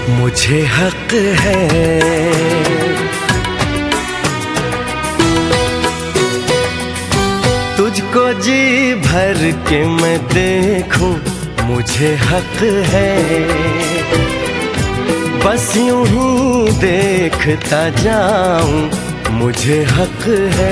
मुझे हक है। तुझको जी भर के मैं देखूं, मुझे हक है। बस यूं ही देखता जाऊं, मुझे हक है।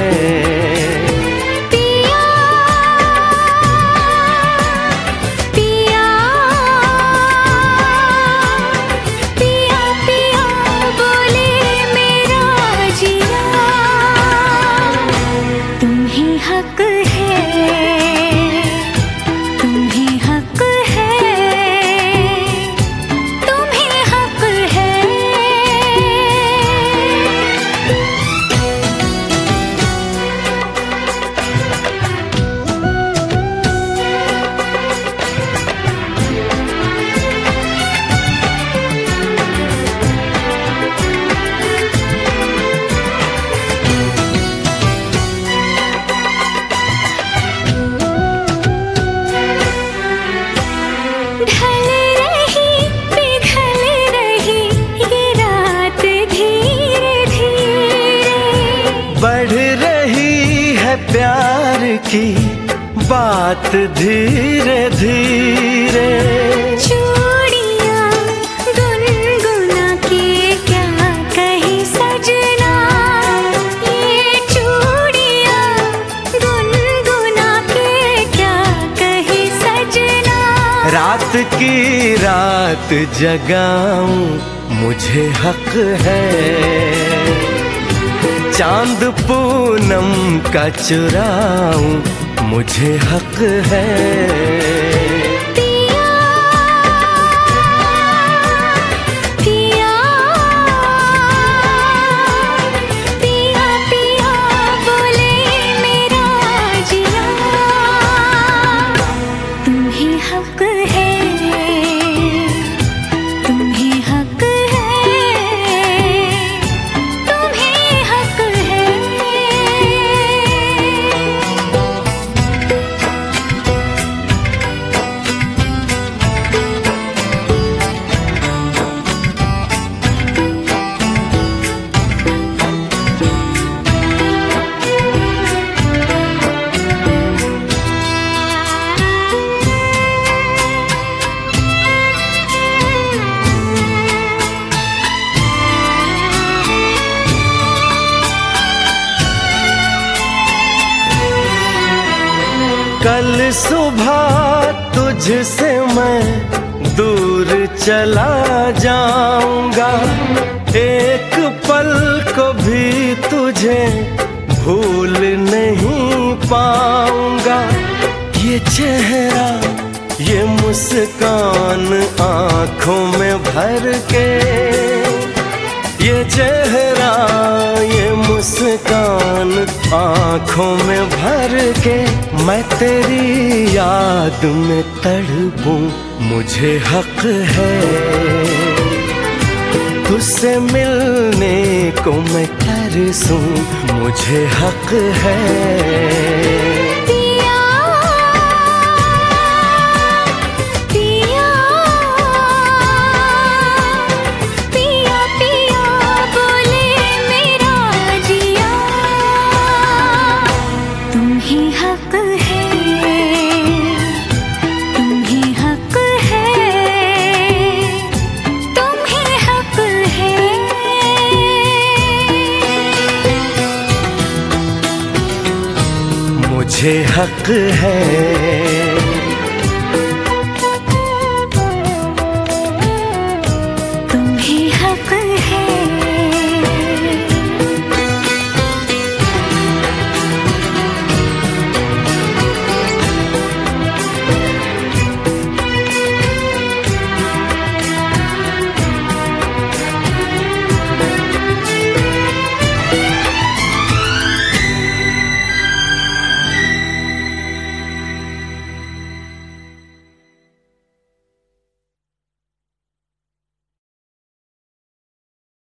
बढ़ रही है प्यार की बात धीरे धीरे। चूड़ियां गुनगुना के क्या कही सजना, ये चूड़ियां गुनगुना के क्या कही सजना। रात की रात जगाऊं, मुझे हक है। चांद पूनम का चुराऊं, मुझे हक है। पिया पिया पिया पिया बोले मेरा जिया, तुम्हें हक है, तुम्हें हक है, तुम्हें हक है। कल सुबह तुझसे मैं दूर चला जाऊंगा, एक पल को भी तुझे भूल नहीं पाऊंगा। ये चेहरा ये मुस्कान आंखों में भर के, ये चेहरा ये मुस्कान आंखों में भर के, मैं तेरी याद में तड़पूं, मुझे हक है। तुझसे मिलने को मैं तरसूं, मुझे हक है। मुझे हक है।